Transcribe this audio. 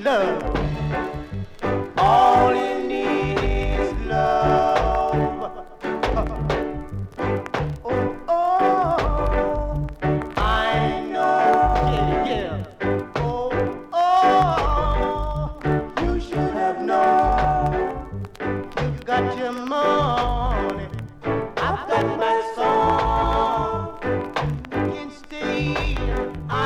love. All you need is love. Oh, oh, I know, yeah, yeah. Oh, oh, you should have known. You've got your money, I've got my song. Instead,